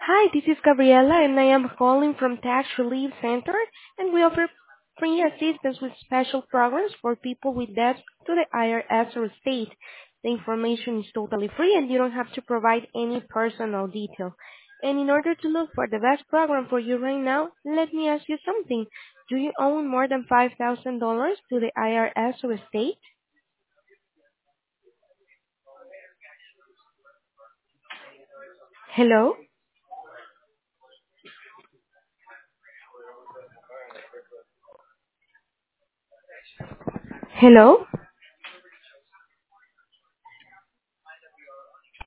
Hi, this is Gabriela, and I am calling from Tax Relief Center, and we offer free assistance with special programs for people with debts to the IRS or state. The information is totally free, and you don't have to provide any personal detail. And in order to look for the best program for you right now, let me ask you something. Do you own more than $5,000 to the IRS or state? Hello? Hello?